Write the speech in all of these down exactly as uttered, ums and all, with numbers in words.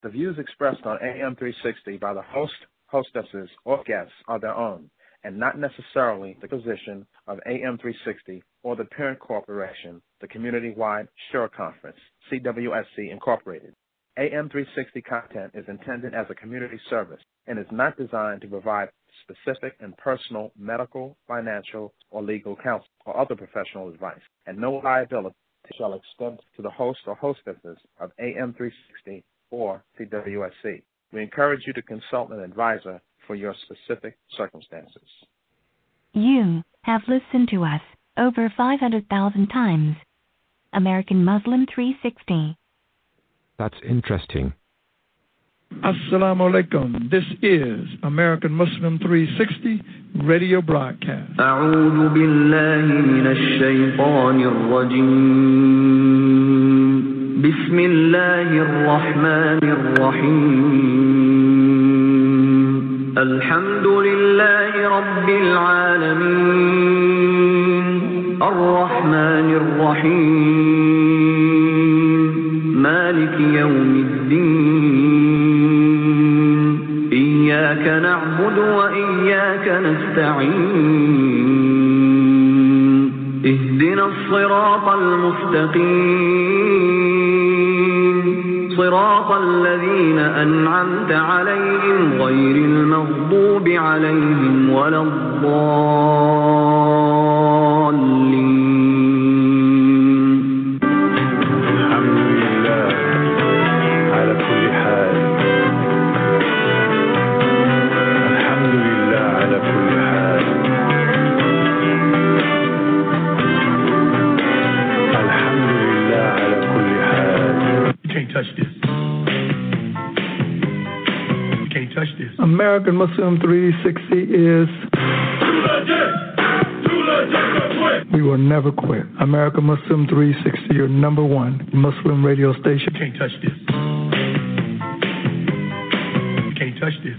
The views expressed on A M three sixty by the host, hostesses, or guests are their own, and not necessarily the position of A M three sixty or the parent corporation, the Community-Wide Sure Conference, C W S C Incorporated. A M three sixty content is intended as a community service and is not designed to provide specific and personal medical, financial, or legal counsel or other professional advice, and no liability shall extend to the host or hostesses of A M three sixty or C W S C. We encourage you to consult an advisor for your specific circumstances. You have listened to us over five hundred thousand times. American Muslim three sixty. That's interesting. Assalamu alaikum. This is American Muslim three sixty radio broadcast. أعوذ بالله من الشيطان الرجيم. بسم الله الرحمن الرحيم. الحمد لله رب العالمين. الرحمن الرحيم. مالك يوم الدين. إياك نعبد وإياك نستعين. اهدنا الصراط المستقيم. صراط الذين أنعمت عليهم غير المغضوب عليهم ولا الضالين. American Muslim three sixty is we will never quit. American Muslim three sixty, your number one Muslim radio station. Can't touch this. Can't touch this.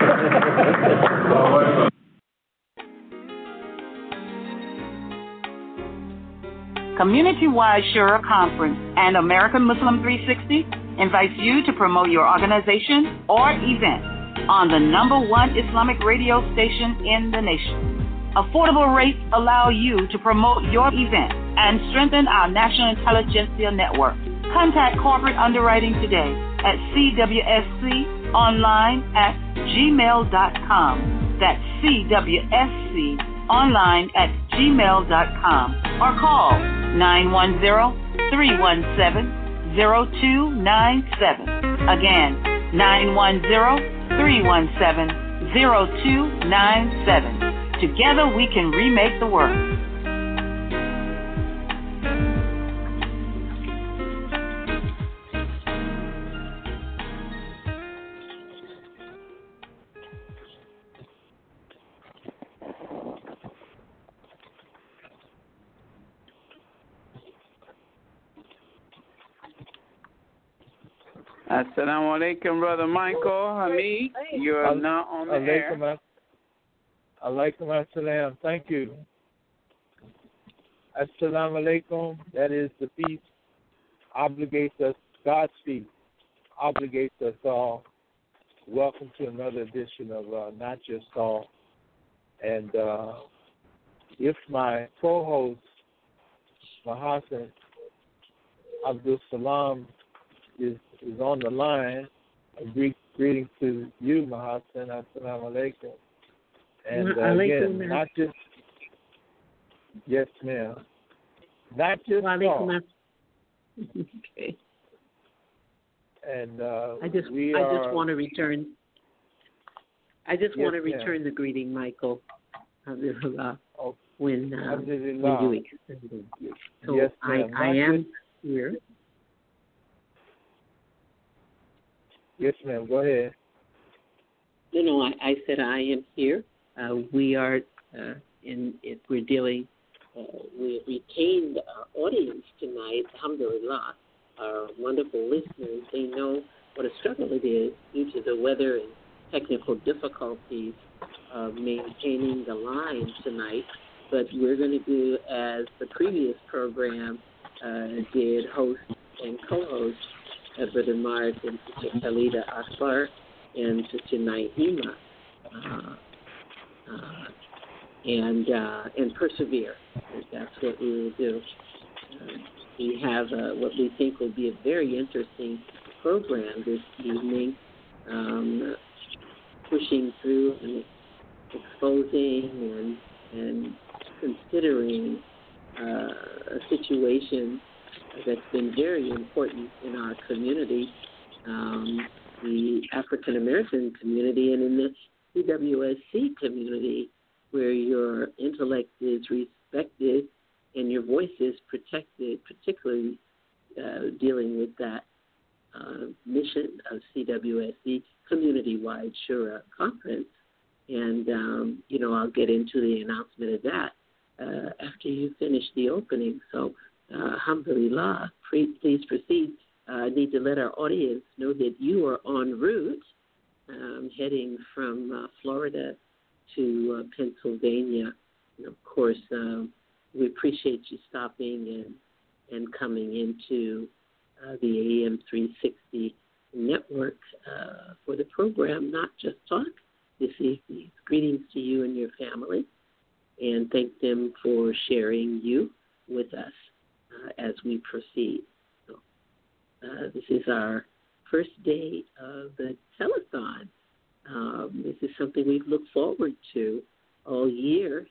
Community-Wide Shura Conference and American Muslim three sixty invites you to promote your organization or event on the number one Islamic radio station in the nation. Affordable rates allow you to promote your event and strengthen our national intelligentsia network. Contact corporate underwriting today at C W S C online at gmail dot com. That's C W S C online at gmail dot com or call nine one zero, three one seven, zero two nine seven. Again, nine one zero, three one seven, zero two nine seven. Together we can remake the world. Assalamu alaikum, Brother Michael Hamid. You are now on the air. Alaikum assalam. Thank you. Assalamu alaikum. That is the peace. Obligates us, God's peace. Obligates us all. Welcome to another edition of uh, Not Just All. And uh, if my co-host, Mahasan Abdul Salam, is is on the line, a greet, greeting to you, Mahasan. Assalamu alaikum. And uh, again, not just, yes, ma'am. Not just talk. Okay. And uh, I just, we I are, just want to return. I just yes, want to return ma'am. the greeting, Michael. Alhamdulillah, oh, when uh, when Alhamdulillah. you extended it. So yes, I, ma'am. I Not am just, here. Yes, ma'am. Go ahead. No, no. I, I said I am here. Uh, we are uh, in. It, we're dealing. Uh, we retained our audience tonight. Alhamdulillah, our wonderful listeners. They know what a struggle it is due to the weather and technical difficulties of maintaining the line tonight. But we're going to do as the previous program uh, did, host and co-host. uh, Brother Mark and Sister Khalida Akbar and Sister Naima, uh, uh, and uh, and persevere. That's what we will do. Uh, we have uh, what we think will be a very interesting program this evening, um, pushing through and exposing and and considering uh, a situation that's been very important in our community, um, the African American community, and in the C W S C community, where your intellect is respected and your voice is protected, particularly uh, dealing with that uh, mission of C W S C community-wide Shura conference. And, um, you know, I'll get into the announcement of that uh, after you finish the opening. So, uh, alhamdulillah, please proceed. Uh, I need to let our audience know that you are en route, um, heading from uh, Florida to uh, Pennsylvania. And, of course, um, we appreciate you stopping and, and coming into uh, the A M three sixty network uh, for the program, Not Just Talk, this evening. Greetings to you and your family, and thank them for sharing you with us uh, as we proceed. So, uh, this is our first day of the telethon. Um, this is something we've looked forward to all year.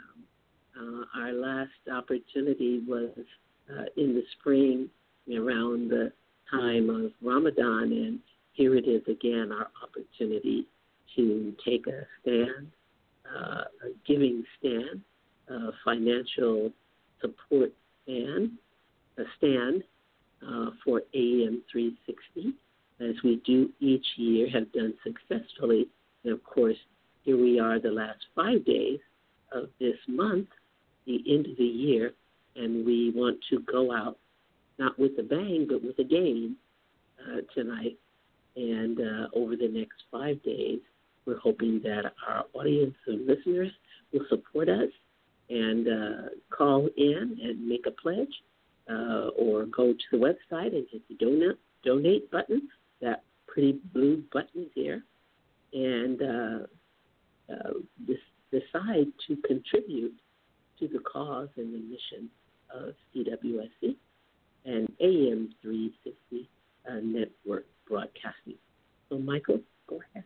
Um, uh, our last opportunity was uh, in the spring, around the time of Ramadan, and here it is again, our opportunity to take a stand, uh, a giving stand, a financial support stand, a stand uh, for A M three sixty, as we do each year, have done successfully. And of course, here we are the last five days of this month, the end of the year, and we want to go out, not with a bang, but with a game uh, tonight. And uh, over the next five days, we're hoping that our audience of listeners will support us and uh, call in and make a pledge, uh, or go to the website and hit the donate, donate button, that pretty blue button there, and uh, uh, decide to contribute to the cause and the mission of C W S C and A M three sixty uh, network broadcasting. So, Michael, go ahead.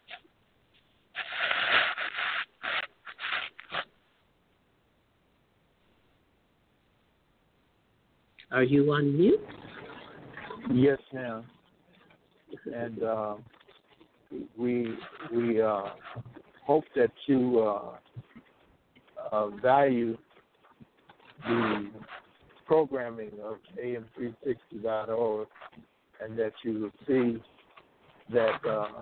Are you on mute? Yes, ma'am. And uh, we we uh, hope that you uh, uh, value the programming of A M three sixty dot org, and that you will see that uh,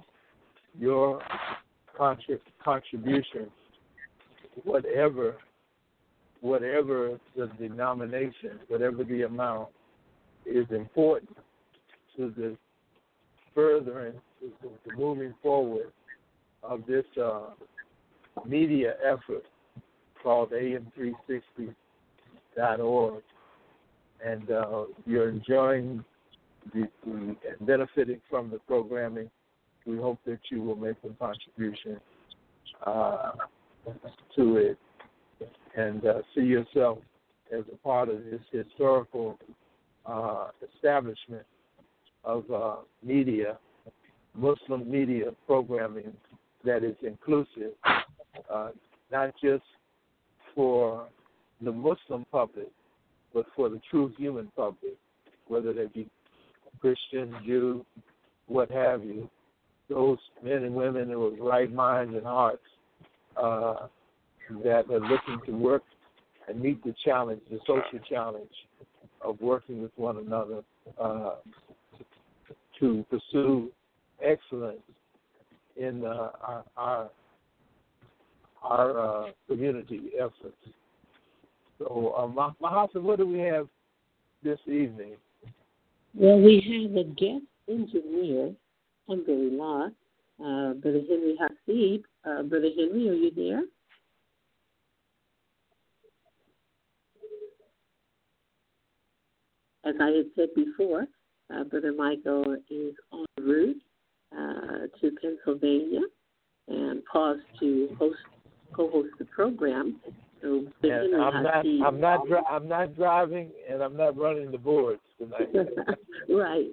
your contrib- contribution, whatever whatever the denomination, whatever the amount, is important to the furthering, to the moving forward of this uh, media effort called A M three sixty dot org. And uh, you're enjoying the, the benefiting from the programming. We hope that you will make a contribution uh, to it, and uh, see yourself as a part of this historical uh, establishment of uh, media, Muslim media programming that is inclusive, uh, not just for the Muslim public, but for the true human public, whether they be Christian, Jew, what have you, those men and women with right minds and hearts uh, that are looking to work and meet the challenge, the social challenge of working with one another uh, to pursue excellence in uh, our our, our uh, community efforts. So, uh, Mahasa, what do we have this evening? Well, we have a guest engineer, alhamdulillah, uh, Brother Henry Hasib. Uh, Brother Henry, are you there? As I had said before, uh, Brother Michael is en route uh, to Pennsylvania and paused to host co-host the program. So and I'm not, I'm not, dri- I'm not driving, and I'm not running the boards tonight. Right.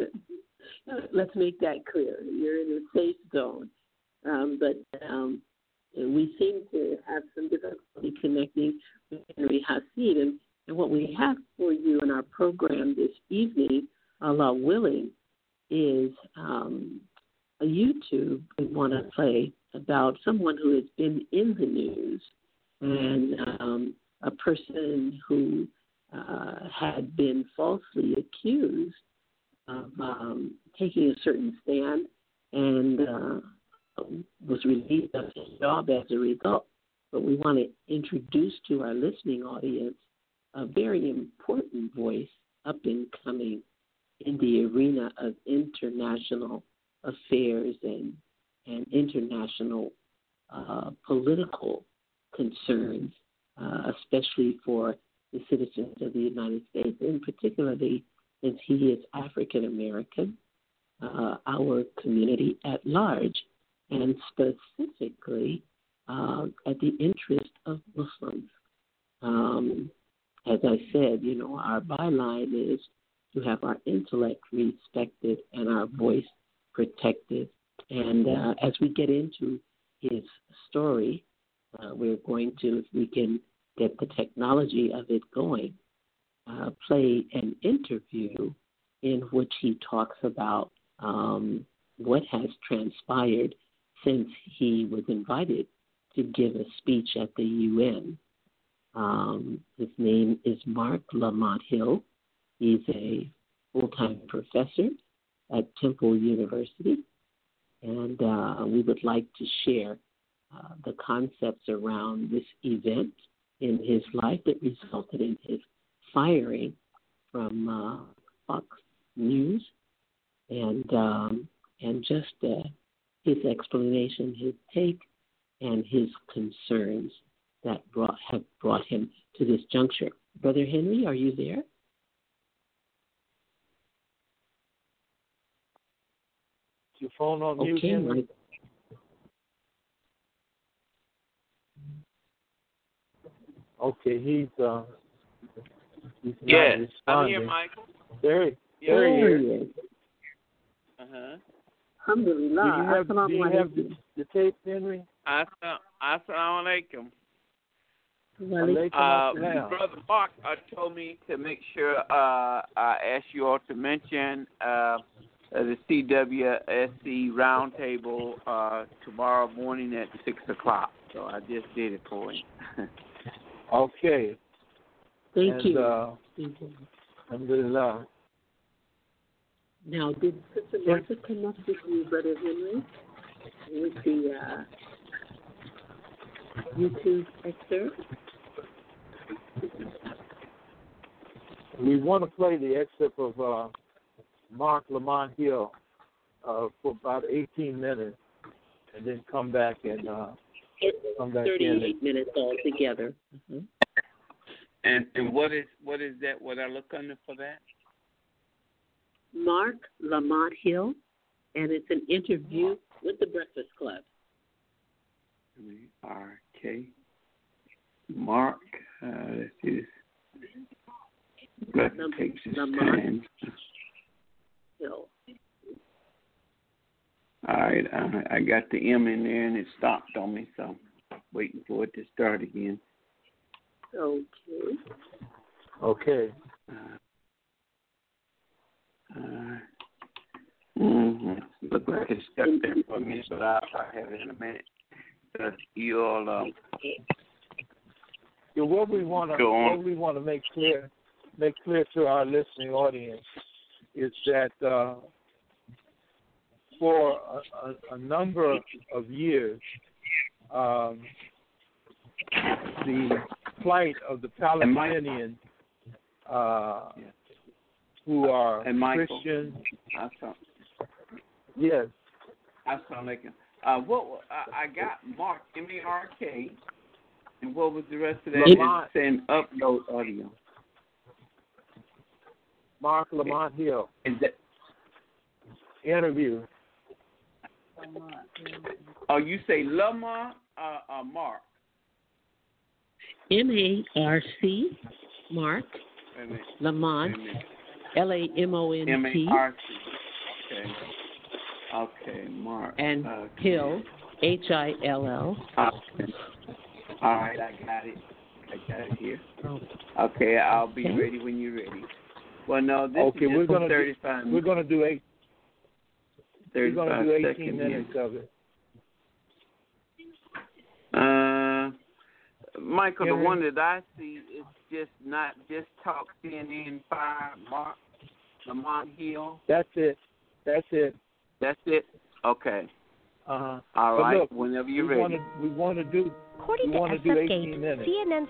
Let's make that clear. You're in a safe zone, um, but um, we seem to have some difficulty connecting with Henry Hasid, and, and what we have for you in our program this evening, Allah willing, is um, a YouTube we want to play about someone who has been in the news and um, a person who uh, had been falsely accused of um, taking a certain stand and uh, was relieved of his job as a result. But we want to introduce to our listening audience a very important voice up and coming in the arena of international affairs and, and international uh, political concerns, uh, especially for the citizens of the United States, and particularly since he is African American, uh, our community at large, and specifically uh, at the interest of Muslims. Um, as I said, you know, our byline is to have our intellect respected and our voice protected. And uh, as we get into his story, uh, we're going to, if we can get the technology of it going, uh, play an interview in which he talks about um, what has transpired since he was invited to give a speech at the U N. Um, his name is Marc Lamont Hill. He's a full-time professor at Temple University, and uh, we would like to share uh, the concepts around this event in his life that resulted in his firing from uh, Fox News, and um, and just uh, his explanation, his take, and his concerns that brought, have brought him to this juncture. Brother Henry, are you there? Is your phone on mute, Okay, Henry? Mike. Okay, he's uh, he's not Yes, responding. I'm here, Michael. There, he- Yeah, there he There is. he is. Uh-huh. Alhamdulillah. Do you have, do Assalamu you have the, alaikum. the tape, Henry? Assalamu alaikum. Wa Alaikum Uh, assalam. Brother Mark uh, told me to make sure uh, I ask you all to mention uh, the C W S C roundtable uh, tomorrow morning at six o'clock. So I just did it for you. Okay. Thank and, you. Uh, Thank you. Alhamdulillah. Now, did Sister Martha connect with you, Brother Henry, with the uh, YouTube excerpt? We want to play the excerpt of uh, Marc Lamont Hill uh, for about eighteen minutes, and then come back and uh, come back thirty-eight in. minutes altogether. Mm-hmm. And and what is what is that? What I look under for that? Marc Lamont Hill, and it's an interview with the Breakfast Club. R K. Mark. Uh, let's see this. That takes his time. Hill. All right, uh, I got the M in there and it stopped on me, so I'm waiting for it to start again. Okay. Okay. Uh, uh, mm, look like it's stuck there for me, but I'll, I'll have it in a minute. Uh, you all, um, Yeah, what we want to what we want to make clear make clear to our listening audience is that uh, for a, a, a number of years, um, the plight of the Palestinians uh, who are and Michael, Christians. I saw, yes. I saw like uh, what I, I got Mark M A R K, and what was the rest of that? It's saying upload audio. Mark Lamont Hill. Is that interview? Oh, you say Lamont uh, uh, Mark? M A R C, Mark. Lamont, L A M O N T. M A R C. Okay. Okay, Mark. And okay. Hill, H I L L. Okay. All right, I got it. I got it here. Okay, I'll be Okay. ready when you're ready. Well, no, this Okay, is just we're gonna thirty-five do, we're gonna do eight. We're thirty-five gonna do eighteen seconds minutes here. of it. Uh, Michael, Henry? the one that I see is just not just talk C N N five Mark Lamont Hill. That's it. That's it. That's it. Okay. Uh huh. All but right. Look, Whenever you're we ready. Wanna, we want to do. According we to want S to do F eighteen Gate, minutes. C N N's.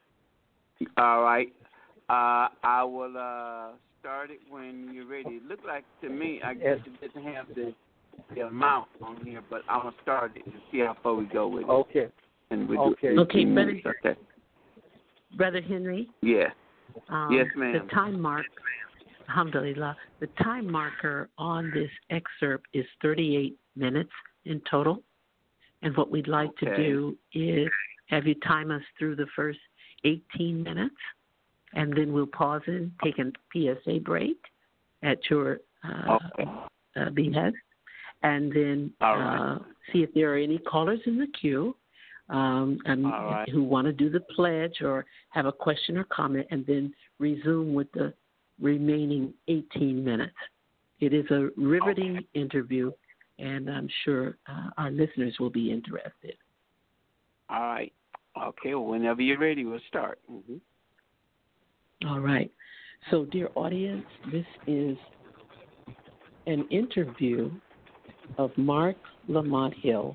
All right. Uh, I will uh, start it when you're ready. It looked like to me, I guess it didn't have the the amount on here, but I'm gonna start it and see how far we go with it. Okay. And we Okay. do Okay, brother. minutes. Okay. Brother Henry. Yeah. Um, Yes, ma'am. The time mark, alhamdulillah, the time marker on this excerpt is thirty-eight minutes in total. And what we'd like to Okay. do is have you time us through the first eighteen minutes, and then we'll pause and take a P S A break at your uh, Okay. uh, behest, and then All right. uh, see if there are any callers in the queue um, and All right. who want to do the pledge or have a question or comment, and then resume with the remaining eighteen minutes. It is a riveting Okay. interview, and I'm sure uh, our listeners will be interested. All right. Okay. Well, whenever you're ready, we'll start. Mm-hmm. All right. So, dear audience, this is an interview of Mark Lamont Hill,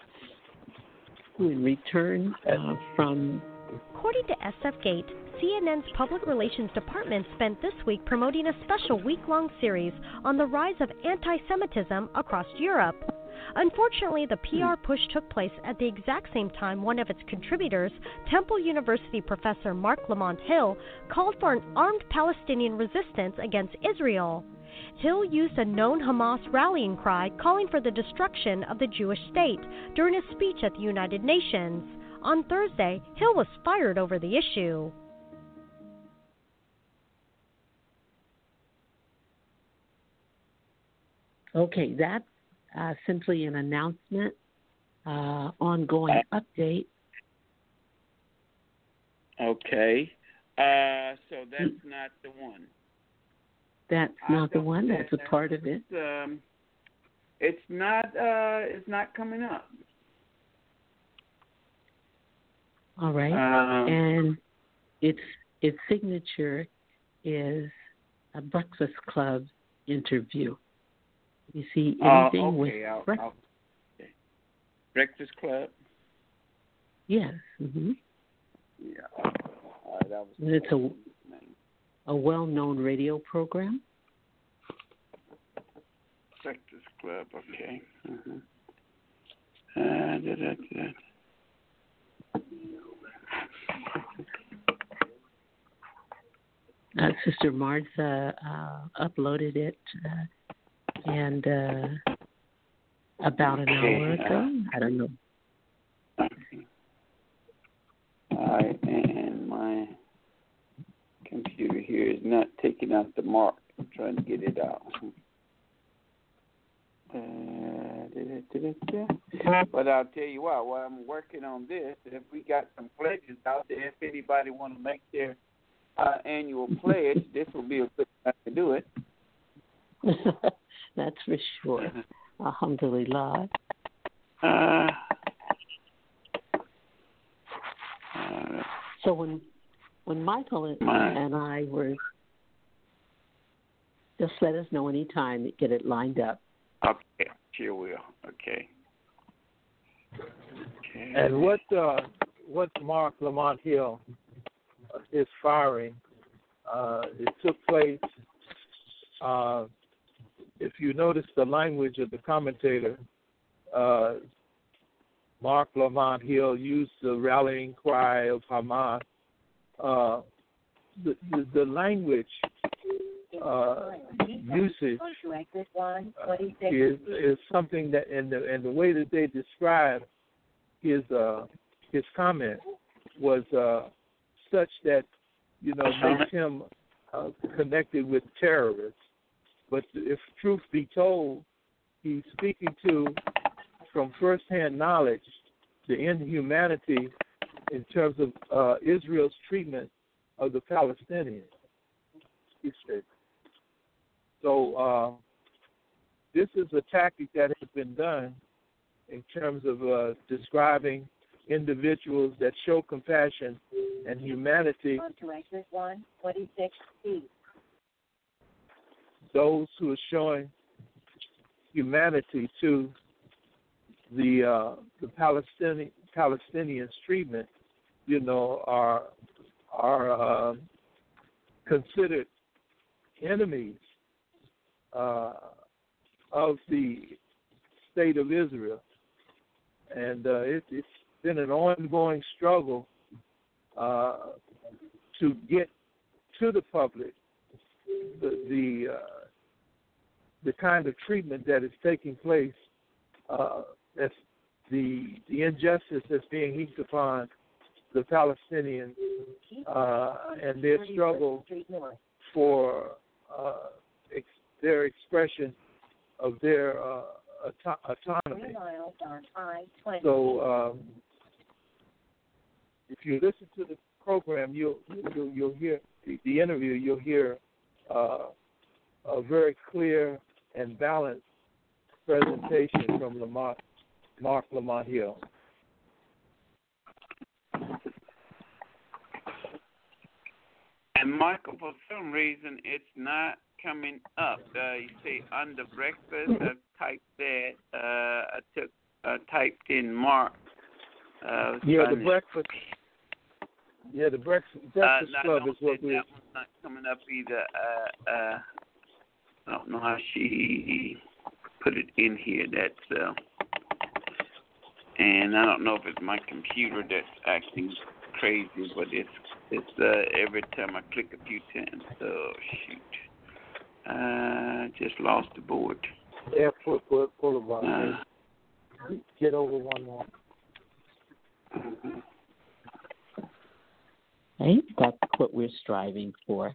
who in return uh, from... According to S F Gate, C N N's Public Relations Department spent this week promoting a special week-long series on the rise of anti-Semitism across Europe. Unfortunately, the P R push took place at the exact same time one of its contributors, Temple University professor Mark Lamont Hill, called for an armed Palestinian resistance against Israel. Hill used a known Hamas rallying cry calling for the destruction of the Jewish state during a speech at the United Nations. On Thursday, Hill was fired over the issue. Okay, that's uh, simply an announcement, uh, ongoing update. Okay. Uh, so that's not the one. That's I not the don't- one. That's a part of it. Um, it's not. Uh, it's not coming up. All right. Um, and its its signature is a Breakfast Club interview. You see anything uh, with okay, I'll, break- I'll, okay. Breakfast Club. Yes. Mm-hmm. Yeah. Uh, that was It's a a well-known radio program. Breakfast Club. Okay. Uh-huh. Uh, da, da, da. Uh, Sister Martha uh, uploaded it, uh, and uh, about an Okay, hour ago. uh, I don't know. All right, and my computer here is not taking out the mark. I'm trying to get it out. Uh, da, da, da, da. But I'll tell you what, while I'm working on this, if we got some pledges out there, if anybody want to make their uh, annual pledge, this will be a good time to do it. That's for sure. Alhamdulillah. Uh, uh, So when when Michael and, My- and I were, just let us know any time to get it lined up. okay, sure will. Okay. Okay. And what uh, what Mark Lamont Hill uh, is firing, uh, it took place. Uh, if you notice the language of the commentator, uh, Mark Lamont Hill used the rallying cry of Hamas. Uh, the, the, the language uh, usage uh, is is something that, and the and the way that they describe his uh, his comment was uh, such that, you know, makes him uh, connected with terrorists. But if truth be told, he's speaking to, from firsthand knowledge, the inhumanity in terms of uh, Israel's treatment of the Palestinians. He said. So uh, this is a tactic that has been done in terms of uh, describing individuals that show compassion and humanity. Those who are showing humanity to the uh, the Palestinian Palestinians' treatment, you know, are are uh, considered enemies uh, of the state of Israel, and uh, it, it's been an ongoing struggle uh, to get to the public the the, uh, the kind of treatment that is taking place, uh, that's the the injustice that's being heaped upon the Palestinians uh, and their struggle for uh, ex- their expression of their uh, auto- autonomy. So, um, if you listen to the program, you'll you'll, you'll hear the, the interview. You'll hear uh, a very clear and balanced presentation from Lamont, Marc Lamont Hill. And Michael, for some reason, it's not coming up. Uh, you say under breakfast. I typed that. Uh, I took uh, typed in Mark. Uh, yeah, the breakfast. Yeah, the breakfast, breakfast uh, club is what we. That one's not coming up either. Uh, uh, I don't know how she put it in here. That's uh, and I don't know if it's my computer that's acting crazy, but it's it's uh, every time I click a few times. So shoot, uh, just lost the board. Airport Boulevard. Uh, Get over one more. Mm-hmm. Right? That's what we're striving for.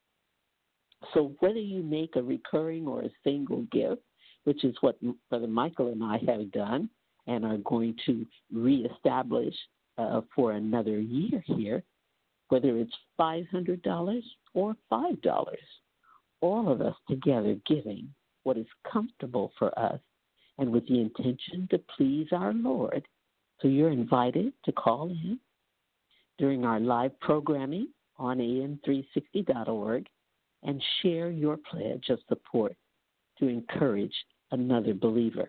So whether you make a recurring or a single gift, which is what Brother Michael and I have done and are going to reestablish uh, for another year here, whether it's five hundred dollars or five dollars, all of us together giving what is comfortable for us and with the intention to please our Lord. So you're invited to call in during our live programming on A M three sixty dot org and share your pledge of support to encourage another believer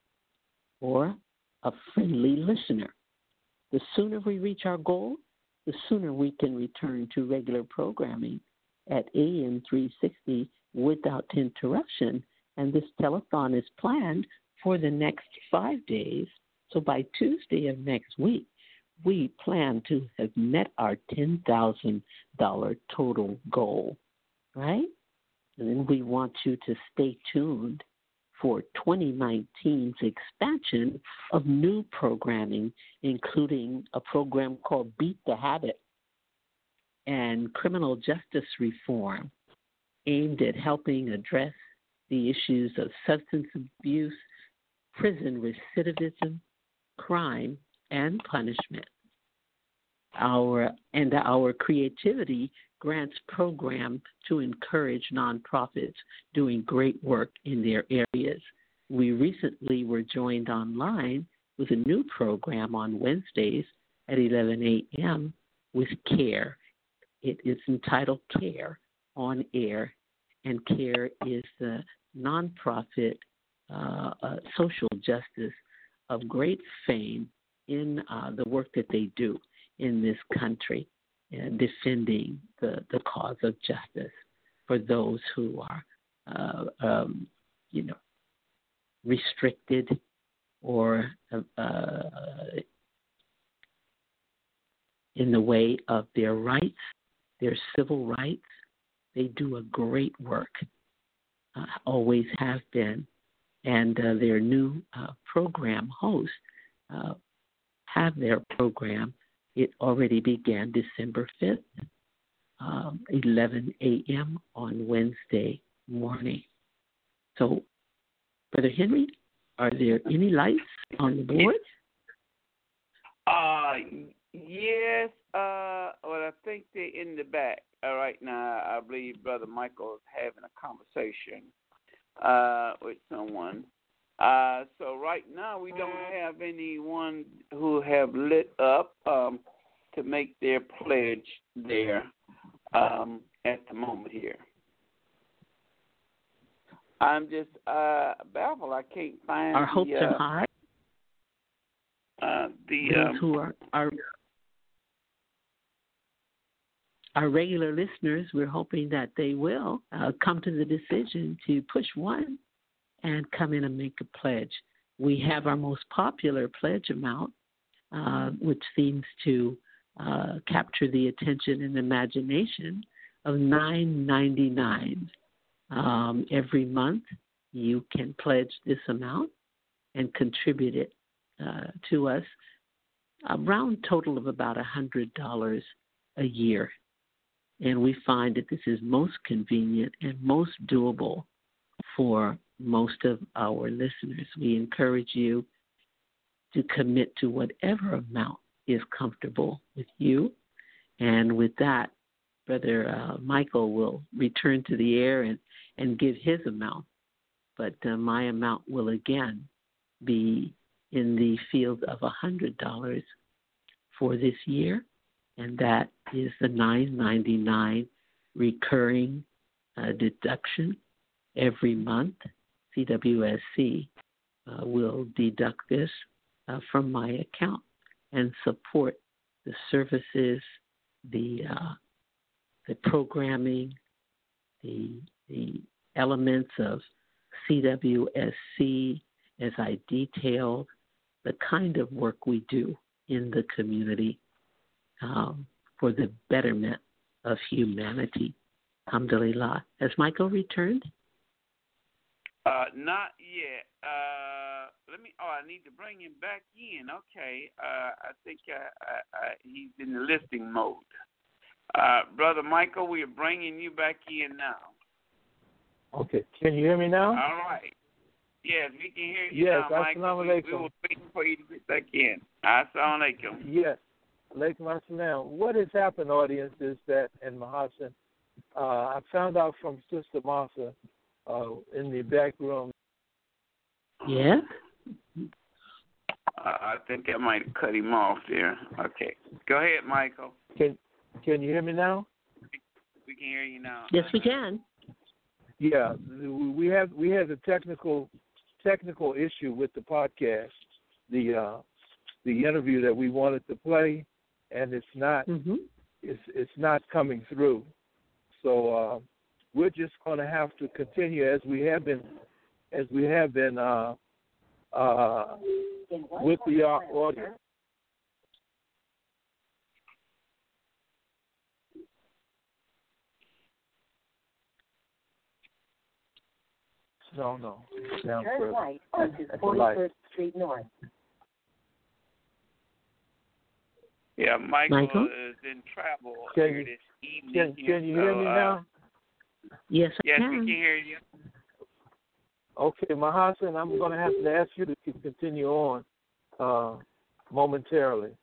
or a friendly listener. The sooner we reach our goal, the sooner we can return to regular programming at A M three sixty without interruption. And this telethon is planned for the next five days. So by Tuesday of next week, we plan to have met our ten thousand dollars total goal, right? And then we want you to stay tuned for twenty nineteen's expansion of new programming, including a program called Beat the Habit and criminal justice reform, aimed at helping address the issues of substance abuse, prison recidivism, crime, and punishment. Our and our creativity grants program to encourage nonprofits doing great work in their areas. We recently were joined online with a new program on Wednesdays at eleven a.m. with CARE. It is entitled CARE on Air, and CARE is the nonprofit uh, uh, social justice of great fame in uh, the work that they do in this country, uh, defending the, the cause of justice for those who are, uh, um, you know, restricted or uh, in the way of their rights, their civil rights, They do a great work, uh, always have been. And uh, their new uh, program hosts uh, have their program. It already began December fifth, um, eleven a.m. on Wednesday morning. So, Brother Henry, are there any lights on the board? Uh, yes. Uh, well, I think they're in the back uh, right now. I believe Brother Michael is having a conversation uh, with someone. Uh, so right now we don't have anyone who have lit up um, to make their pledge there um, at the moment here. I'm just uh, baffled. I can't find Our the, hopes uh, are high. Uh, the Those um, who are our, our regular listeners, we're hoping that they will uh, come to the decision to push one and come in and make a pledge. We have our most popular pledge amount, uh, which seems to uh, capture the attention and imagination of nine ninety-nine. Um, every month, you can pledge this amount and contribute it uh, to us, a round total of about one hundred dollars a year. And we find that this is most convenient and most doable for most of our listeners. We encourage you to commit to whatever amount is comfortable with you. And with that, Brother uh, Michael will return to the air and, and give his amount. But uh, my amount will again be in the field of one hundred dollars for this year, and that is the nine ninety-nine recurring uh, deduction every month. C W S C uh, will deduct this uh, from my account and support the services, the uh, the programming, the the elements of C W S C as I detailed, the kind of work we do in the community um, for the betterment of humanity. Alhamdulillah. Has Michael returned? Uh, not yet. Uh, let me. Oh, I need to bring him back in. Okay. Uh, I think uh, I, I, he's in the listening mode. Uh, Brother Michael, we are bringing you back in now. Okay. Can you hear me now? All right. Yes, we can hear you yes, now, Michael. We, we were waiting for you to get back in. Assalamu alaikum. Yes. Alaikum assalam. What has happened, audience, is that, and Mahasan, uh, I found out from Sister Martha uh, in the back room. Yeah? Uh, I think I might have cut him off there. Okay. Go ahead, Michael. Can Can you hear me now? We can hear you now. Yes, we can. Yeah, we have we had a technical technical issue with the podcast, the uh, the interview that we wanted to play, and it's not mm-hmm. it's it's not coming through. So uh, we're just going to have to continue as we have been as we have been uh, uh, with the uh, audio. No, no. Down Turn further. right At, onto at forty-first Street North. Yeah, Michael, Michael? is in travel Can here you- this evening. Can, here, can you so, hear me uh, now? Yes, I Yes, can. we can hear you. Okay, Mahasan, I'm going to have to ask you to continue on uh, momentarily.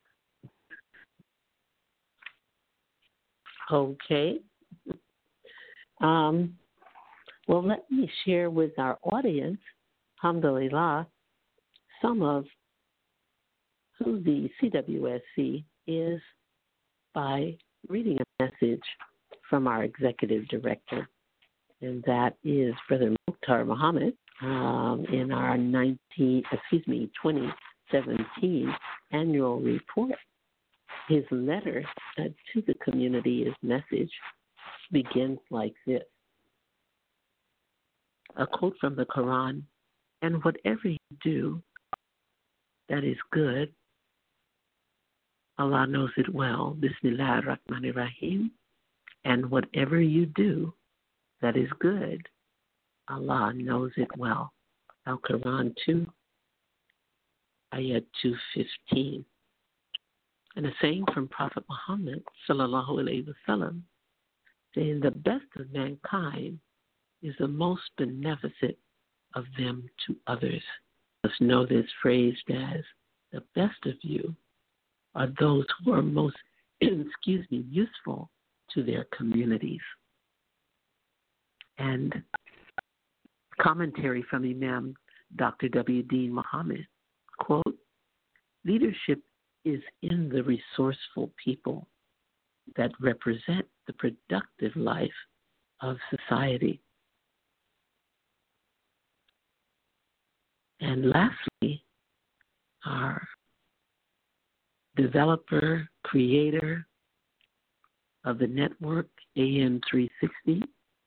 Okay. Um, well, let me share with our audience, alhamdulillah, some of who the C W S C is by reading a message from our executive director, and that is Brother Mukhtar Muhammad um, in our nineteen, excuse me, twenty seventeen annual report. His letter uh, to the community, his message, begins like this. A quote from the Quran, and whatever you do that is good, Allah knows it well. Bismillah ar-Rahman ar-Rahim. And whatever you do that is good. Allah knows it well. Al-Quran two, Ayat two fifteen. And a saying from Prophet Muhammad, sallallahu alayhi wa sallam, saying the best of mankind is the most beneficent of them to others. Let's know this phrased as the best of you are those who are most, excuse me, useful to their communities. And commentary from Imam Doctor W. Dean Muhammad, quote, leadership is in the resourceful people that represent the productive life of society. And lastly, our developer, creator of the network A M three sixty,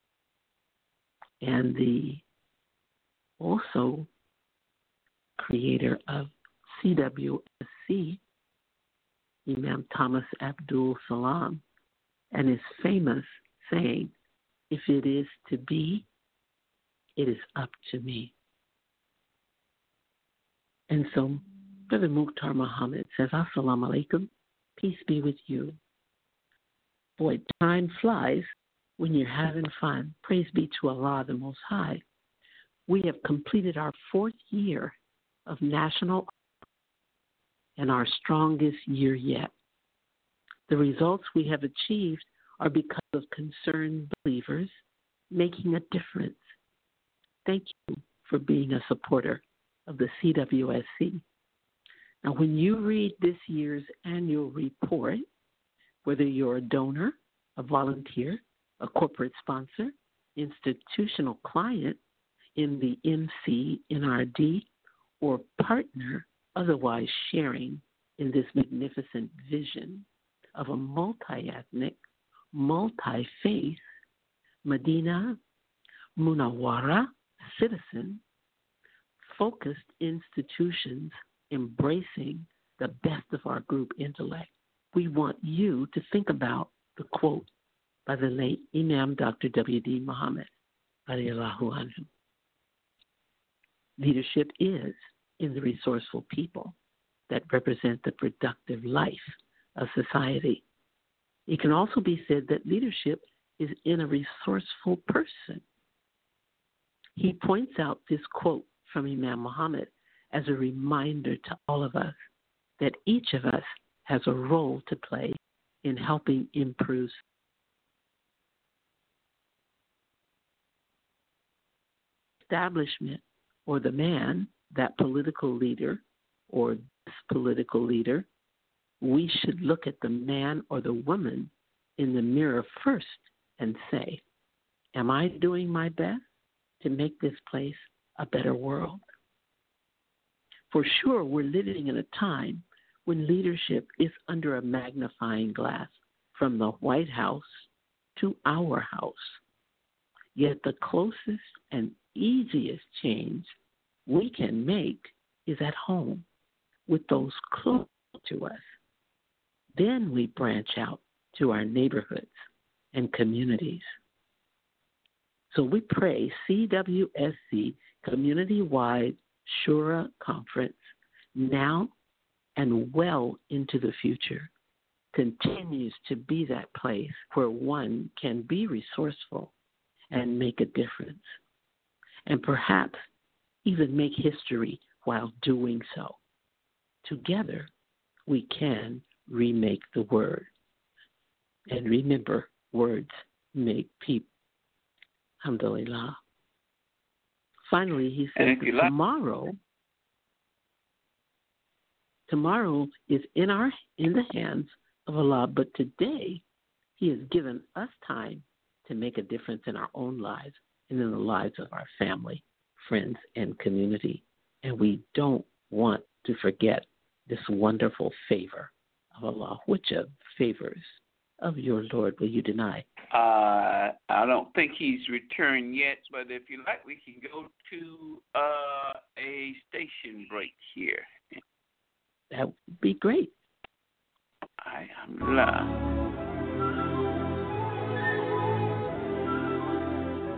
and the also creator of C W S C, Imam Thomas Abdul Salam, and his famous saying, if it is to be, it is up to me. And so Brother Mukhtar Muhammad says, Assalamu alaikum, peace be with you. Boy, time flies when you're having fun. Praise be to Allah the Most High. We have completed our fourth year of national and our strongest year yet. The results we have achieved are because of concerned believers making a difference. Thank you for being a supporter of the C W S C. Now, when you read this year's annual report, whether you're a donor, a volunteer, a corporate sponsor, institutional client in the M C N R D, or partner otherwise sharing in this magnificent vision of a multi-ethnic, multi-faith, Medina Munawwara citizen, focused institutions embracing the best of our group intellect. We want you to think about the quote by the late Imam Doctor W. D. Muhammad, radiallahu anhu. Leadership is in the resourceful people that represent the productive life of society. It can also be said that leadership is in a resourceful person. He points out this quote from Imam Muhammad as a reminder to all of us that each of us has a role to play in helping improve establishment, or the man, that political leader or this political leader. We should look at the man or the woman in the mirror first and say, am I doing my best to make this place a better world? For sure, we're living in a time when leadership is under a magnifying glass from the White House to our house. Yet the closest and easiest change we can make is at home with those close to us. Then we branch out to our neighborhoods and communities. So we pray C W S C Community-Wide Shura Conference, now and well into the future, continues to be that place where one can be resourceful and make a difference, and perhaps even make history while doing so. Together, we can remake the word. And remember, words make people. Alhamdulillah. Finally, he says that like- tomorrow, tomorrow is in our in the hands of Allah, but today He has given us time to make a difference in our own lives and in the lives of our family, friends, and community. And we don't want to forget this wonderful favor of Allah. Which of favors of your Lord will you deny? Uh, I don't think he's returned yet, but if you like, we can go to uh, a station break here. That would be great. Alhamdulillah.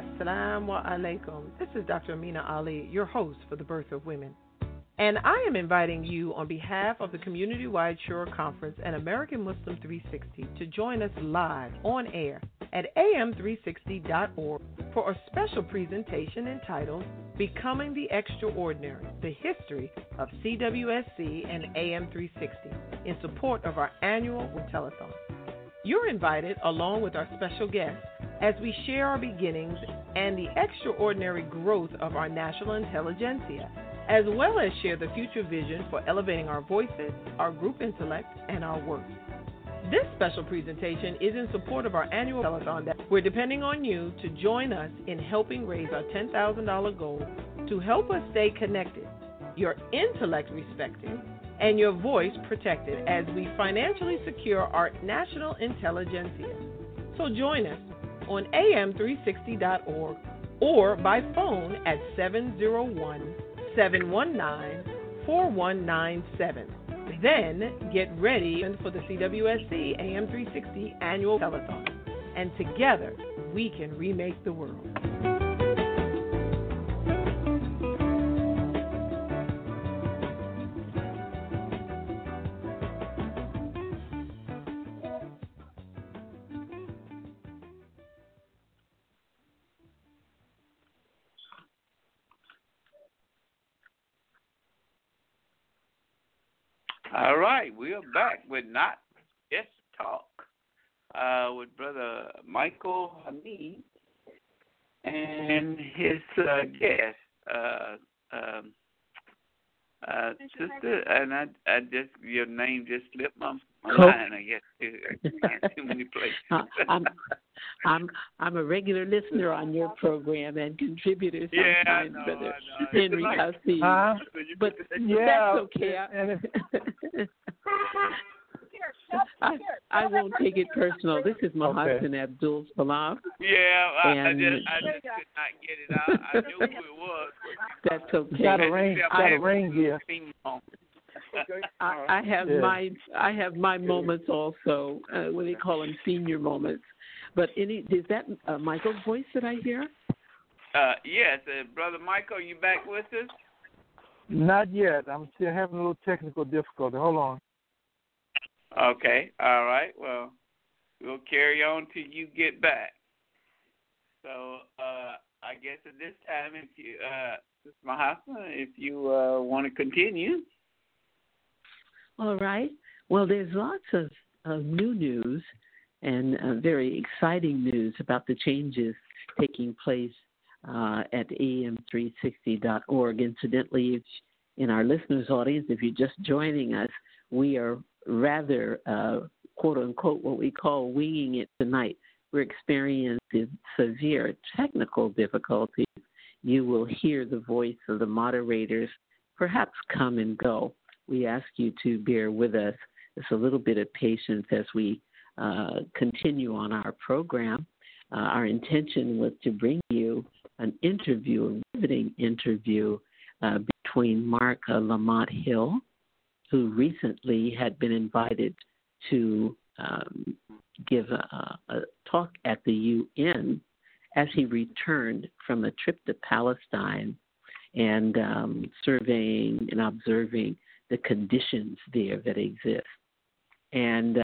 Assalamu alaikum. This is Doctor Amina Ali, your host for The Birth of Women. And I am inviting you on behalf of the Community-Wide Shura Conference and American Muslim three sixty to join us live on air at A M three sixty dot org for a special presentation entitled Becoming the Extraordinary, the History of C W S C and A M three sixty in support of our annual telethon. You're invited along with our special guests as we share our beginnings and the extraordinary growth of our national intelligentsia, as well as share the future vision for elevating our voices, our group intellect, and our work. This special presentation is in support of our annual telethon that we're depending on you to join us in helping raise our ten thousand dollars goal to help us stay connected, your intellect respected, and your voice protected as we financially secure our national intelligentsia. So join us on A M three sixty dot org or by phone at seven zero one, seven one nine, four one nine seven. Then get ready for the C W S C A M three sixty annual telethon. And together we can remake the world. All right, we are back with Not Just Talk uh, with Brother Michael Hamid and his uh, guest, uh, um, uh, sister, and I, I just your name just slipped my, my mind. I guess too, too many places. I'm, I'm I'm a regular listener on your program and contributor yeah, sometimes, know, Brother I Henry Hasid. Huh? But Yeah, that's okay. And if, I, I won't take it personal. This is Mohsen okay. Abdul Salam. Yeah, I, and I just I just could not get it out. I knew who it was. That's okay. Got a ring, got a ring here. I, I have yeah. my I have my moments also. Uh, what do they call them? Senior moments. But any is that uh, Michael's voice that I hear? Uh, yes, uh, Brother Michael, you back with us? Not yet. I'm still having a little technical difficulty. Hold on. Okay. All right. Well, we'll carry on till you get back. So uh, I guess at this time, if you, uh, Mohsen, if you uh, want to continue. All right. Well, there's lots of, of new news and uh, very exciting news about the changes taking place uh, at A M three sixty dot org. Incidentally, if, in our listeners' audience, if you're just joining us, we are rather, uh, quote unquote, what we call winging it tonight. We're experiencing severe technical difficulties. You will hear the voice of the moderators perhaps come and go. We ask you to bear with us. Just a little bit of patience as we uh, continue on our program. Uh, our intention was to bring you an interview, a riveting interview uh, between Mark uh, Lamont Hill, who recently had been invited to um, give a, a talk at the U N as he returned from a trip to Palestine and um, surveying and observing the conditions there that exist. And uh,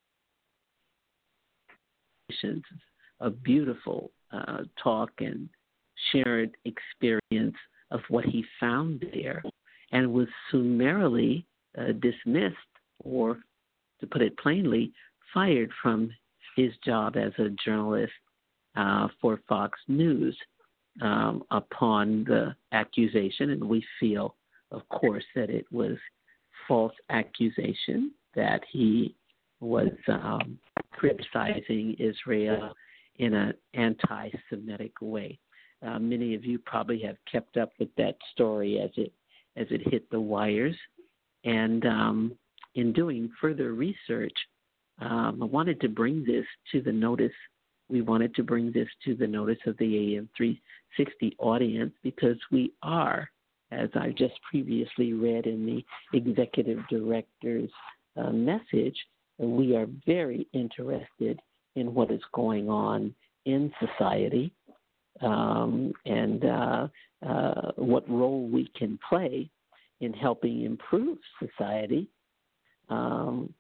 a beautiful uh, talk and shared experience of what he found there, and was summarily uh, dismissed, or to put it plainly, fired from his job as a journalist uh, for Fox News um, upon the accusation, and we feel, of course, that it was false accusation that he was um, criticizing Israel in an anti-Semitic way. Uh, many of you probably have kept up with that story as it as it hit the wires. And um, in doing further research, um, I wanted to bring this to the notice. We wanted to bring this to the notice of the A M three sixty audience because we are, as I just previously read in the executive director's uh, message, we are very interested in what is going on in society. um, and uh, uh, what role we can play in helping improve society, um,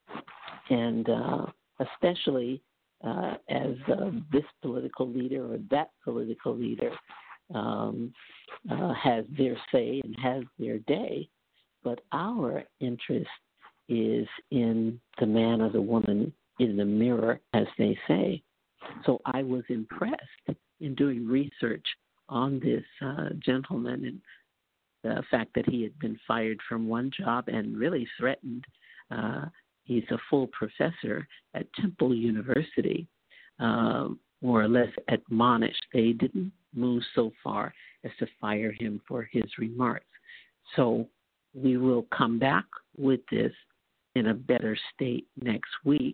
and uh, especially uh, as uh, this political leader or that political leader um, uh, has their say and has their day, but our interest is in the man or the woman in the mirror, as they say. So I was impressed in doing research on this uh, gentleman and the fact that he had been fired from one job and really threatened. Uh, he's a full professor at Temple University, uh, more or less admonished. They didn't move so far as to fire him for his remarks. So we will come back with this in a better state next week.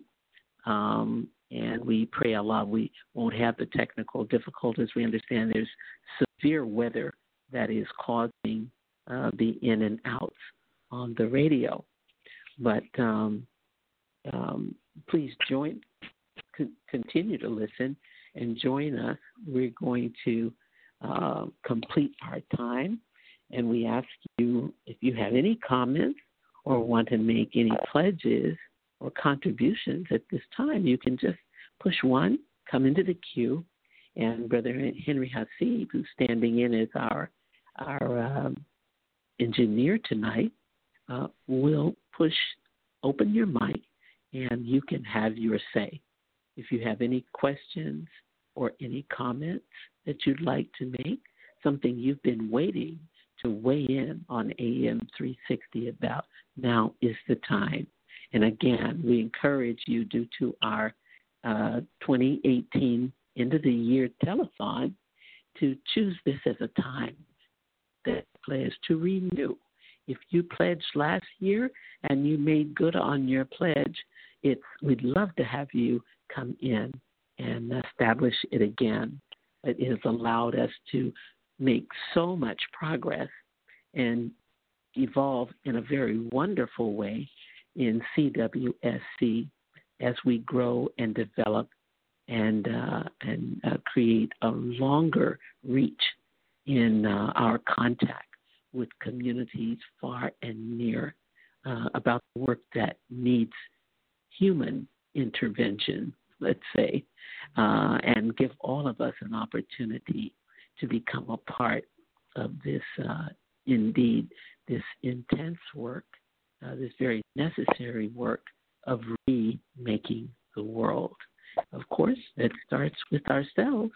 Um, and we pray Allah we won't have the technical difficulties. We understand there's severe weather that is causing uh, the in and outs on the radio. But um, um, please join, c- continue to listen and join us. We're going to uh, complete our time, and we ask you if you have any comments or want to make any pledges or contributions at this time, you can just push one, come into the queue, and Brother Henry Haseeb, who's standing in as our our um, engineer tonight, uh, will push, open your mic, and you can have your say. If you have any questions or any comments that you'd like to make, something you've been waiting to weigh in on A M three sixty about, now is the time. And again, we encourage you, due to our uh, twenty eighteen end of the year telethon, to choose this as a time that pledge to renew. If you pledged last year and you made good on your pledge, it's we'd love to have you come in and establish it again. It has allowed us to make so much progress and evolve in a very wonderful way in C W S C as we grow and develop and uh, and uh, create a longer reach in uh, our contact with communities far and near uh, about the work that needs human intervention, let's say, uh, and give all of us an opportunity to become a part of this, uh, indeed, this intense work, uh, this very necessary work of remaking the world. Of course, it starts with ourselves.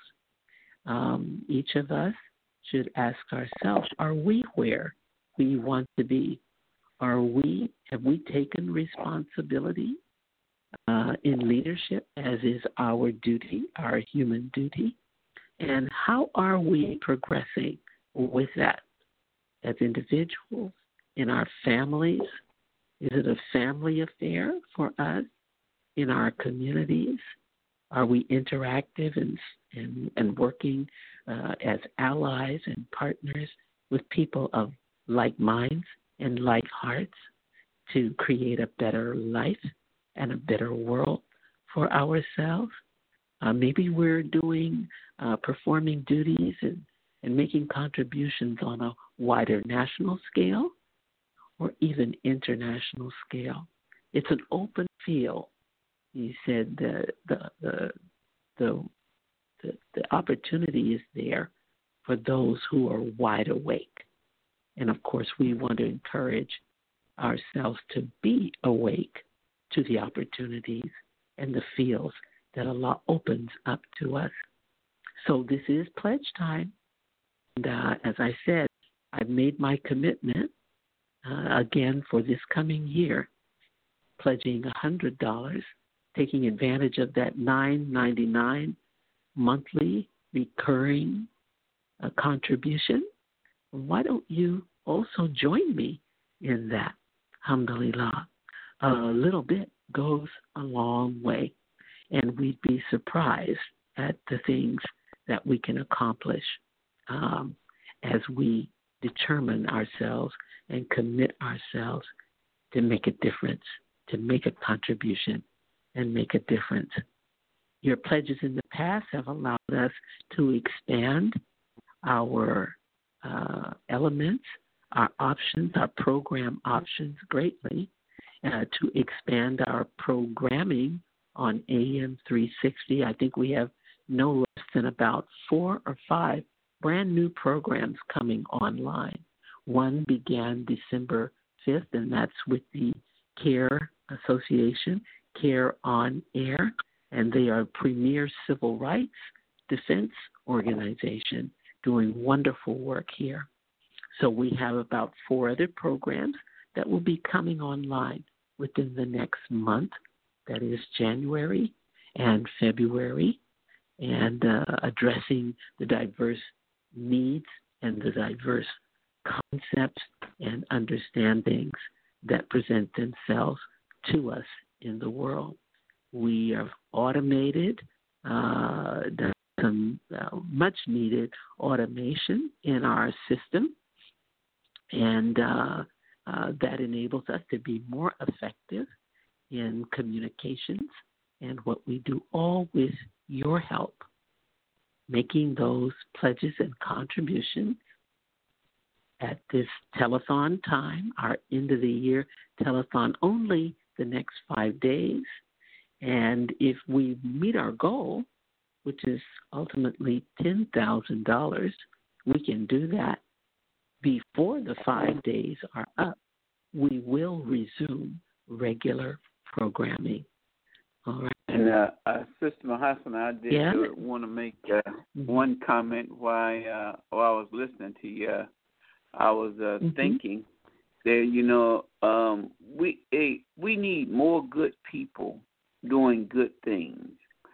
Um, each of us should ask ourselves, are we where we want to be? Are we, have we taken responsibility uh, in leadership, as is our duty, our human duty? And how are we progressing with that as individuals, in our families? Is it a family affair for us? In our communities? Are we interactive and and, and working uh, as allies and partners with people of like minds and like hearts to create a better life and a better world for ourselves? Uh, maybe we're doing, uh, performing duties and, and making contributions on a wider national scale or even international scale. It's an open field. You said the the the the, the, the opportunity is there for those who are wide awake. And, of course, we want to encourage ourselves to be awake to the opportunities and the fields that Allah opens up to us. So this is pledge time. And uh, as I said, I've made my commitment uh, again for this coming year, pledging one hundred dollars, taking advantage of that nine ninety-nine monthly recurring uh, contribution. Why don't you also join me in that? Alhamdulillah. A little bit goes a long way, and we'd be surprised at the things that we can accomplish um, as we determine ourselves and commit ourselves to make a difference, to make a contribution, and make a difference. Your pledges in the past have allowed us to expand our uh, elements, our options, our program options greatly, uh, to expand our programming on A M three sixty. I think we have no less than about four or five brand new programs coming online. One began December fifth, and that's with the CARE Association, CARE on Air, and they are a premier civil rights defense organization doing wonderful work here. So we have about four other programs that will be coming online within the next month, that is January and February, and uh, addressing the diverse needs and the diverse concepts and understandings that present themselves to us in the world. We have automated, uh, done some uh, much-needed automation in our system, and uh, uh, that enables us to be more effective in communications and what we do, all with your help, making those pledges and contributions at this telethon time, our end-of-the-year telethon, only the next five days. And if we meet our goal, which is ultimately ten thousand dollars, we can do that before the five days are up. We will resume regular programming. All right. And uh, uh, Sister Mahasana, I did yeah? uh, want to make uh, one comment while, uh, while I was listening to you. Uh, I was uh, mm-hmm. thinking that, you know, um, we eh, we need more good people doing good things.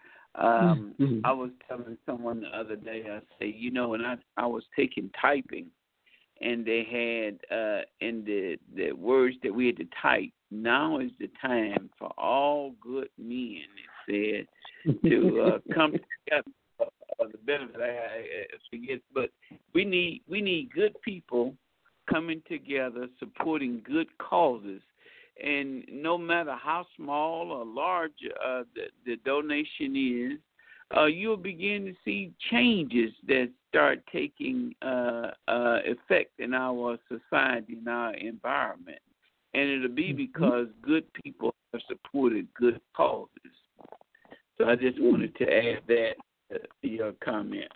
Um, mm-hmm. I was telling someone the other day, I say, you know, when I, I was taking typing, and they had uh, in the, the words that we had to type, now is the time for all good men, it said, to uh, come together for the benefit. I, I forget, but we need we need good people coming together, supporting good causes. And no matter how small or large uh, the, the donation is, uh, you'll begin to see changes that start taking uh, uh, effect in our society, in our environment. And it'll be because good people have supported good causes. So I just wanted to add that to your comment.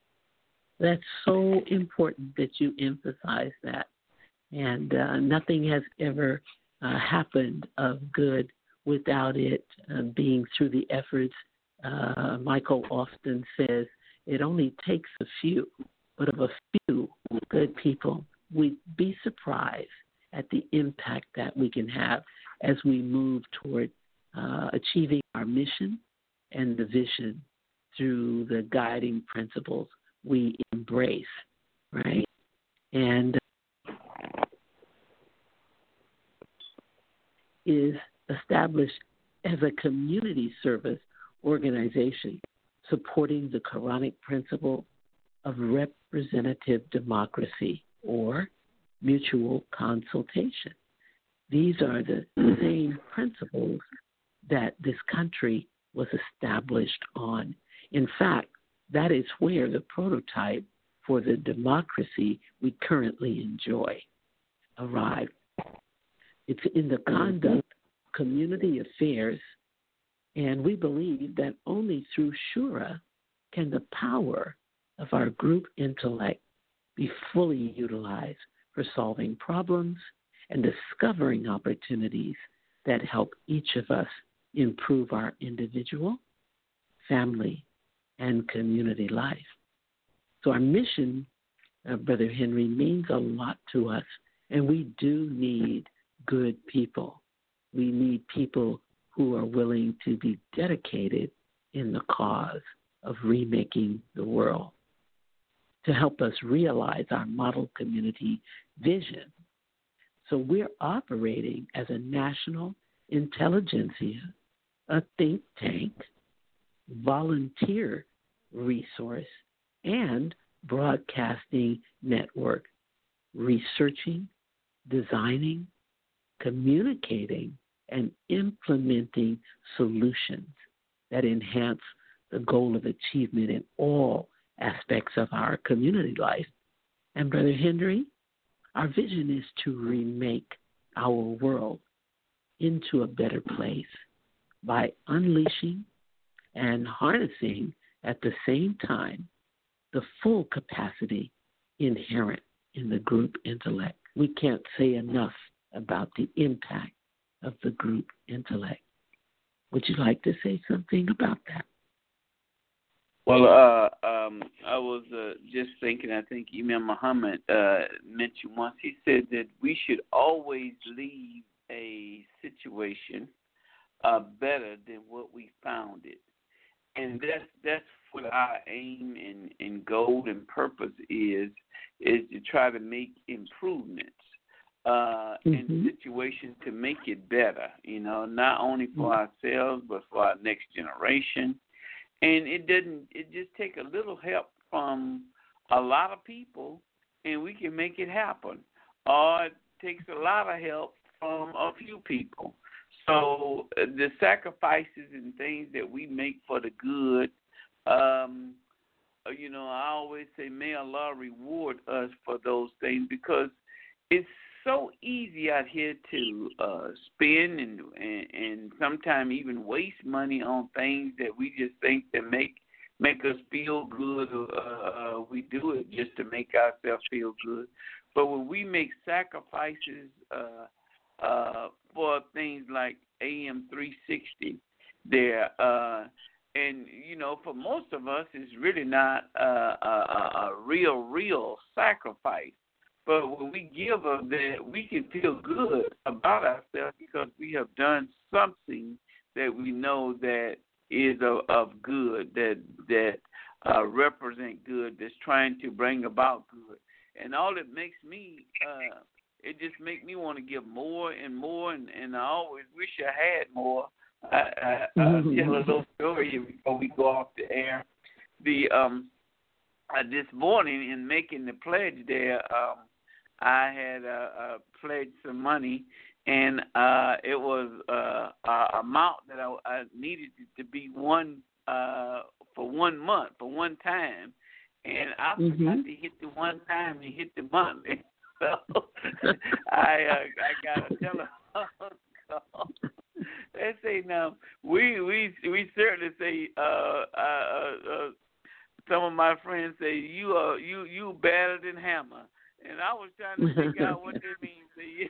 That's so important that you emphasize that. And uh, nothing has ever uh, happened of good without it uh, being through the efforts. Uh, Michael often says it only takes a few, but of a few good people, we'd be surprised at the impact that we can have as we move toward uh, achieving our mission and the vision through the guiding principles we embrace, right? And is established as a community service organization supporting the Quranic principle of representative democracy or mutual consultation. These are the same principles that this country was established on. In fact, that is where the prototype for the democracy we currently enjoy arrived. It's in the conduct of community affairs, and we believe that only through Shura can the power of our group intellect be fully utilized for solving problems and discovering opportunities that help each of us improve our individual, family, and community life. So our mission, uh, Brother Henry, means a lot to us, and we do need good people. We need people who are willing to be dedicated in the cause of remaking the world, to help us realize our model community vision. So we're operating as a national intelligentsia, a think tank, volunteer resource, and broadcasting network, researching, designing, communicating, and implementing solutions that enhance the goal of achievement in all aspects of our community life. And Brother Henry, our vision is to remake our world into a better place by unleashing and harnessing at the same time the full capacity inherent in the group intellect. We can't say enough about the impact of the group intellect. Would you like to say something about that? Well, uh, um, I was uh, just thinking, I think Imam Muhammad uh, mentioned once, he said that we should always leave a situation uh, better than what we found it. And that's that's what our aim and, and goal and purpose is, is to try to make improvements uh, mm-hmm. in situations to make it better, you know, not only for mm-hmm. ourselves, but for our next generation. And it doesn't, it just takes a little help from a lot of people, and we can make it happen. Or it takes a lot of help from a few people. So uh, the sacrifices and things that we make for the good, um, you know, I always say, may Allah reward us for those things, because it's so easy out here to uh, spend and, and and sometimes even waste money on things that we just think that make make us feel good. Uh, we do it just to make ourselves feel good. But when we make sacrifices uh, uh, for things like A M three sixty, there, uh, and you know, for most of us, it's really not uh, a, a real, real sacrifice. But when we give of that, we can feel good about ourselves because we have done something that we know that is of, of good, that that uh, represent good, that's trying to bring about good. And all it makes me, uh, it just makes me want to give more and more, and, and I always wish I had more. I, I, I'll tell a little story before we go off the air. The um, uh, this morning in making the pledge there, um, I had uh, uh, pledged some money, and uh, it was uh, a amount that I, I needed it to be one uh, for one month, for one time, and I mm-hmm. forgot to hit the one time and hit the month. So I uh, I got a telephone call. They say now we we we certainly say uh, uh, uh, some of my friends say you are you you better than Hammer. And I was trying to figure out what that means.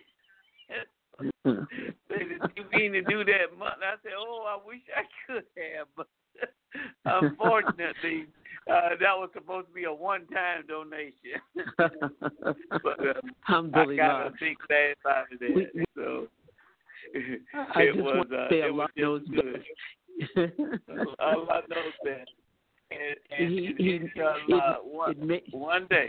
They said, you mean to do that month? I said, oh, I wish I could have. But unfortunately, uh, that was supposed to be a one-time donation. But um, I got a big laugh out of that. We, so I it just was, want to uh, say it Allah was knows just good. Allah knows that. And, and, he, and he, inshallah, it, one, it may, one day.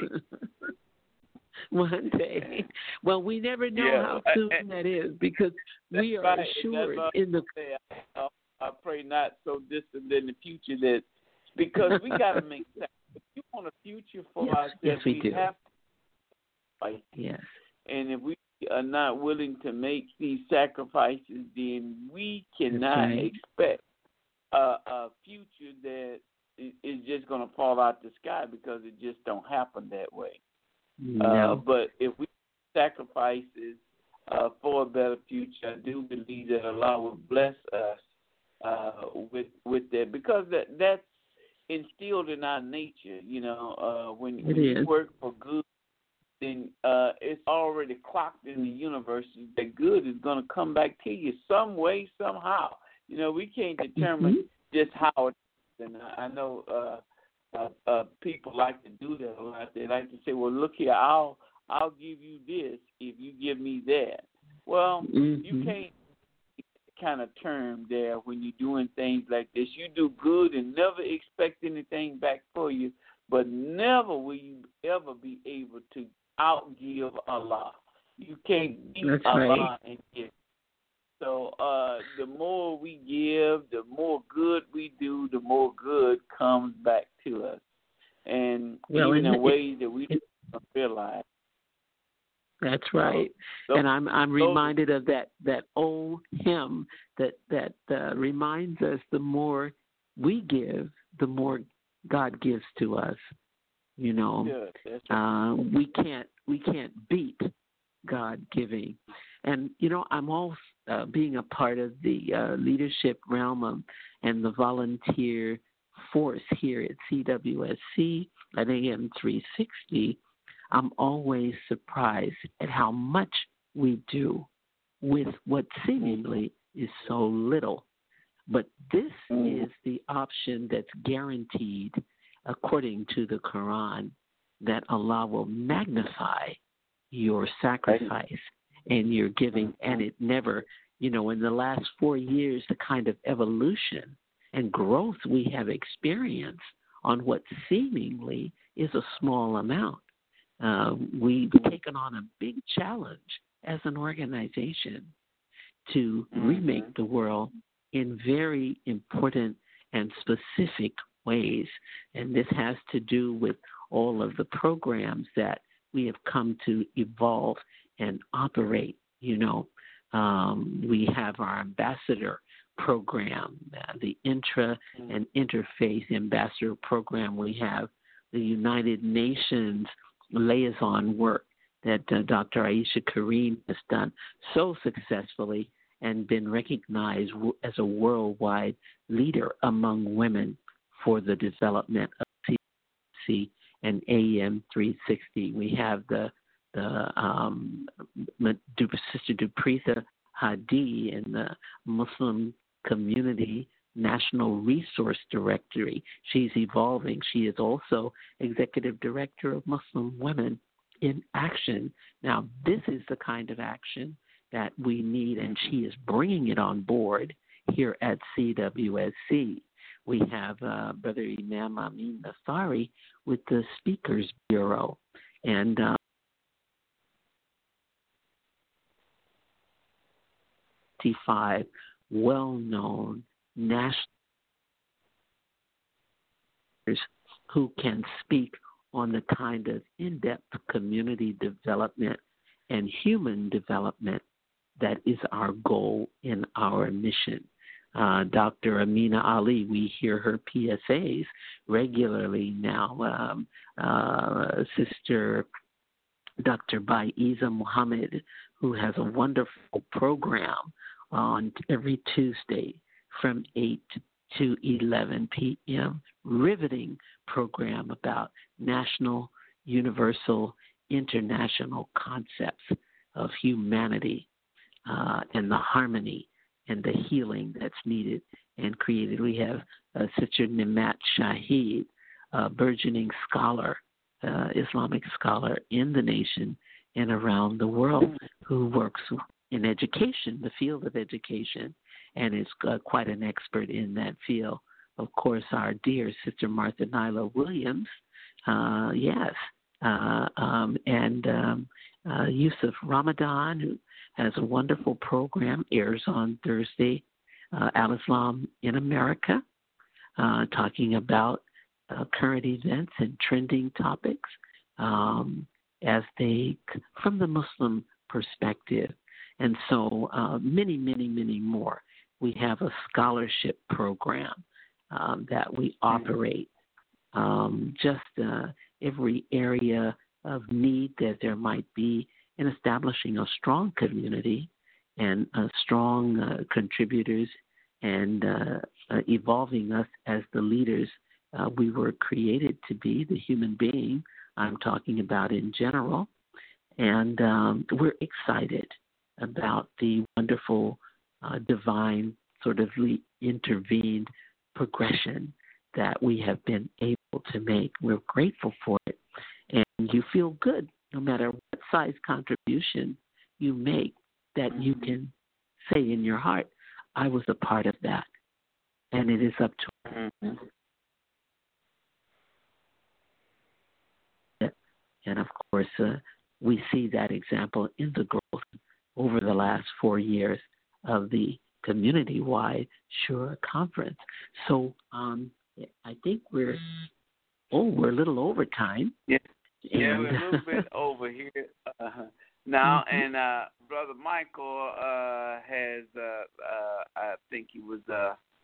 One day. Well, we never know yeah, how soon I, I, that is, because we are right. assured in the. I, I pray not so distant in the future that, because we got to make sense. If you want a future for yes, ourselves, yes, we, we do. have to fight. Yes. And if we are not willing to make these sacrifices, then we cannot right. expect a, a future that is just going to fall out the sky, because it just don't happen that way. No. Uh, but if we sacrifices uh, for a better future, I do believe that Allah will bless us uh, with with that, because that that's instilled in our nature. You know, uh, when, when you work for good, then uh, it's already clocked in the universe that good is going to come back to you some way, somehow. You know, we can't determine mm-hmm. just how it is. And I, I know. Uh, Uh, uh, people like to do that a lot. They like to say, "Well, look here, I'll I'll give you this if you give me that." Well, mm-hmm. you can't kind of term there when you're doing things like this. You do good and never expect anything back for you, but never will you ever be able to outgive Allah. You can't beat That's Allah right. and give. So uh, the more we give, the more good we do, the more good comes back to us. And well, even in in ways that we it, don't realize. That's right. So, and I'm I'm so, reminded of that, that old hymn that, that uh, reminds us the more we give, the more God gives to us. You know, Good. That's right. uh, we can't we can't beat God giving. And you know, I'm all uh, being a part of the uh, leadership realm of, and the volunteer force here at C W S C at A M three sixty. I'm always surprised at how much we do with what seemingly is so little. But this is the option that's guaranteed according to the Quran, that Allah will magnify your sacrifice and your giving. And it never, you know, in the last four years, the kind of evolution and growth we have experienced on what seemingly is a small amount. Uh, we've taken on a big challenge as an organization to mm-hmm. remake the world in very important and specific ways. And this has to do with all of the programs that we have come to evolve and operate. You know, um, we have our ambassador program, uh, the intra and interfaith ambassador program. We have the United Nations liaison work that uh, Doctor Aisha Kareem has done so successfully and been recognized w- as a worldwide leader among women for the development of C C and A M three sixty. We have the the um, Sister Dupreetha Hadi and the Muslim Community National Resource Directory. She's evolving. She is also Executive Director of Muslim Women in Action. Now, this is the kind of action that we need, and she is bringing it on board here at C W S C. We have uh, Brother Imam Amin Nassari with the Speakers Bureau, and uh, five well-known national who can speak on the kind of in-depth community development and human development that is our goal in our mission. Uh, Doctor Amina Ali, we hear her P S As regularly now. Um, uh, Sister Doctor Baiza Muhammad, who has a wonderful program on every Tuesday from eight to eleven p.m., riveting program about national, universal, international concepts of humanity uh, and the harmony and the healing that's needed and created. We have uh, Sister Nimat Shahid, a burgeoning scholar, uh, Islamic scholar in the nation and around the world, who works in education, the field of education, and is uh, quite an expert in that field. Of course, our dear Sister Martha Nyla Williams, uh, yes, uh, um, and um, uh, Yusuf Ramadan, who has a wonderful program, airs on Thursday, uh, Al-Islam in America, uh, talking about uh, current events and trending topics um, as they, from the Muslim perspective. And so uh, many, many, many more. We have a scholarship program um, that we operate. Um, just uh, every area of need that there might be in establishing a strong community and uh, strong uh, contributors and uh, uh, evolving us as the leaders uh, we were created to be, the human being I'm talking about in general. And um, we're excited about the wonderful uh, divine sort of intervened progression that we have been able to make. We're grateful for it. And you feel good no matter what size contribution you make, that you can say in your heart, I was a part of that. And it is up to us. And of course, uh, we see that example in the growth over the last four years of the community-wide Shura Conference. So um, I think we're, oh, we're a little over time. Yeah, yeah, and, we're a little bit over here uh, now. Mm-hmm. And uh, Brother Michael uh, has, uh, uh, I think he was uh,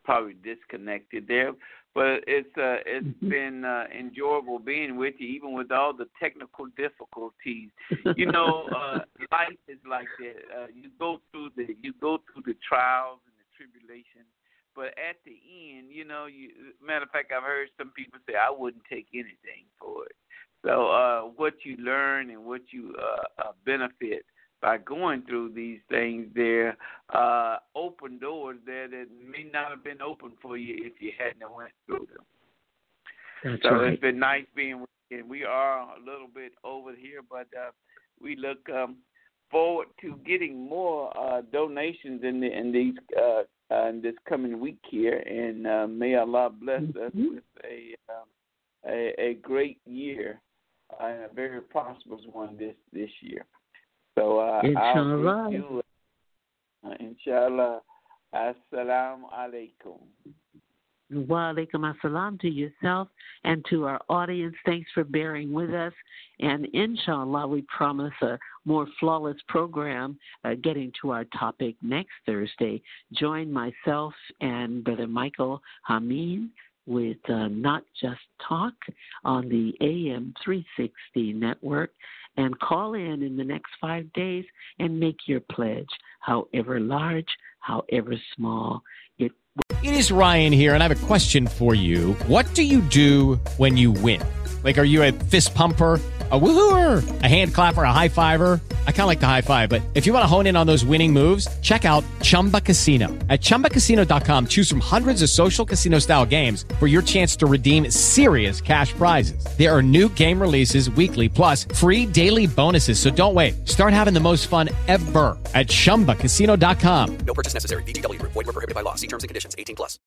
probably disconnected there. But it's uh, it's Mm-hmm. been uh, enjoyable being with you, even with all the technical difficulties. You know, uh, life is like that. Uh, you go through the you go through the trials and the tribulations, but at the end, you know, you matter of fact, I've heard some people say I wouldn't take anything for it. So uh, what you learn and what you uh, uh, benefit by going through these things there, uh, open doors there that may not have been open for you if you hadn't went through them. That's so right. It's been nice being with you. And we are a little bit over here, but uh, we look um, forward to getting more uh, donations in, the, in these uh, uh, in this coming week here. And uh, may Allah bless Mm-hmm. us with a, um, a a great year uh, and a very prosperous one this, this year. So uh, Inshallah. I'll greet you. Uh, inshallah. Assalamu alaikum. Wa alaikum assalam to yourself and to our audience. Thanks for bearing with us. And inshallah, we promise a more flawless program uh, getting to our topic next Thursday. Join myself and Brother Michael Hameen with uh, Not Just Talk on the A M three sixty network, and call in in the next five days and make your pledge, however large, however small. It It is Ryan here, and I have a question for you. What do you do when you win? Like, are you a fist pumper, a woohooer, a hand clapper, a high fiver? I kind of like the high five, but if you want to hone in on those winning moves, check out Chumba Casino. At Chumba Casino dot com, choose from hundreds of social casino-style games for your chance to redeem serious cash prizes. There are new game releases weekly, plus free daily bonuses, so don't wait. Start having the most fun ever at Chumba Casino dot com. No purchase necessary. V G W. Void where prohibited by law. See terms and conditions. eighteen plus.